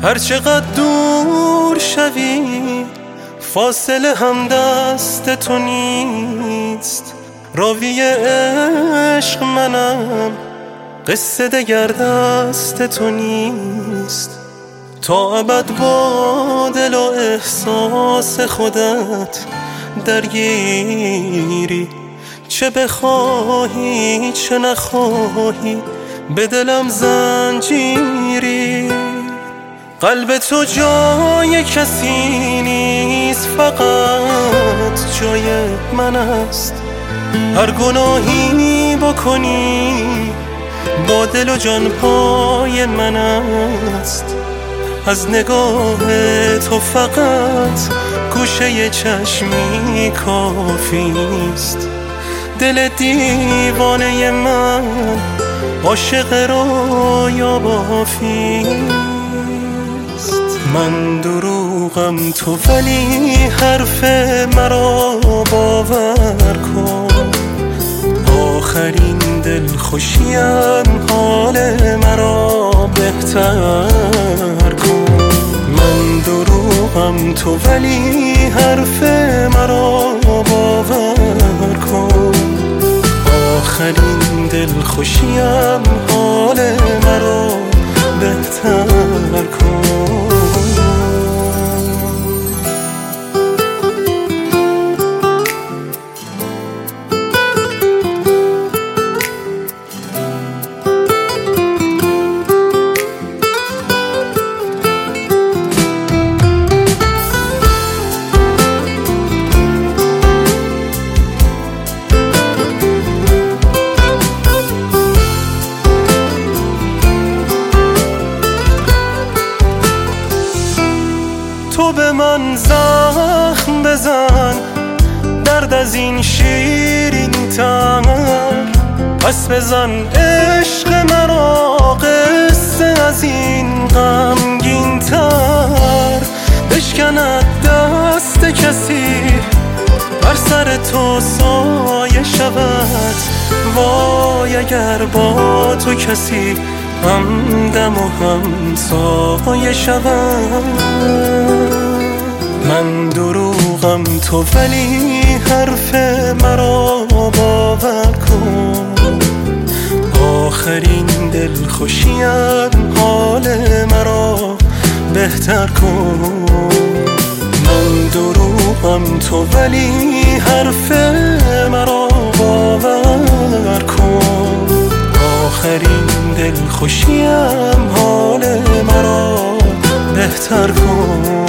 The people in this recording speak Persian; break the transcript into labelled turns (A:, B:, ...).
A: هر چقدر دور شوی فاصله هم دست تو نیست. راوی عشق منم، قصه دگر دست تو نیست. تا ابد با دل و احساس خودت درگیری، چه بخواهی چه نخواهی به دلم زنجیری. قلب تو جای کسی نیست، فقط جای من است. هر گناهی بکنی با دل و جان پای من است. از نگاه تو فقط گوشه چشمی کافیست. دل دیوانه من عاشق رویا بافیست. من دروغم تو ولی حرف مرا باور کن. آخرین دلخوشیم حال مرا بهتر کن. من دروغم تو ولی حرف مرا باور کن. آخرین دلخوشیم حال مرا بهتر کن. تو به من زخم بزن، درد از این شیرین تر. پس بزن عشق مرا، قصه از این غمگین تر. بشکند دست کسی بر سر تو سایه شود. وای اگر با تو کسی همدم و هم سایه شود. من دروغم تو ولی حرف مرا باور کن. آخرین دلخوشیم حال مرا بهتر کن. من دروغم تو ولی حرف مرا باور کن. آخرین دلخوشیم حال مرا بهتر کن.